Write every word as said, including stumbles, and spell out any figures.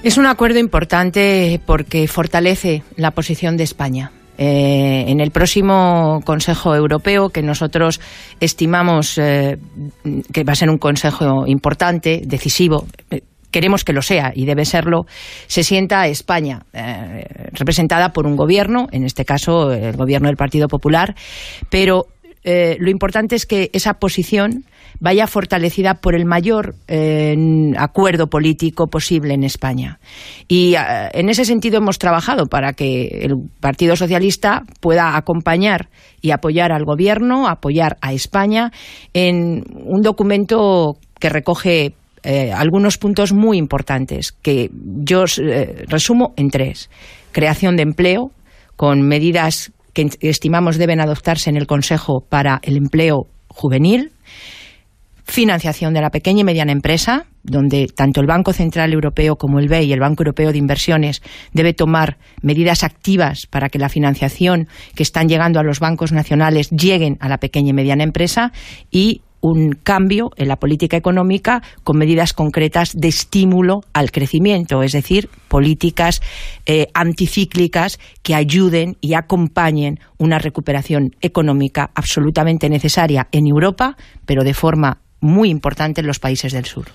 Es un acuerdo importante porque fortalece la posición de España. Eh, en el próximo Consejo Europeo, que nosotros estimamos eh, que va a ser un consejo importante, decisivo, eh, queremos que lo sea y debe serlo, se sienta España eh, representada por un gobierno, en este caso el gobierno del Partido Popular, pero eh, lo importante es que esa posición vaya fortalecida por el mayor eh, acuerdo político posible en España. Y eh, en ese sentido hemos trabajado para que el Partido Socialista pueda acompañar y apoyar al Gobierno, apoyar a España en un documento que recoge eh, algunos puntos muy importantes, que yo eh, resumo en tres. Creación de empleo, con medidas que estimamos deben adoptarse en el Consejo para el empleo juvenil. Financiación de la pequeña y mediana empresa, donde tanto el Banco Central Europeo como el B E I y el Banco Europeo de Inversiones debe tomar medidas activas para que la financiación que están llegando a los bancos nacionales lleguen a la pequeña y mediana empresa, y un cambio en la política económica con medidas concretas de estímulo al crecimiento, es decir, políticas eh, anticíclicas que ayuden y acompañen una recuperación económica absolutamente necesaria en Europa, pero de forma muy importante en los países del sur.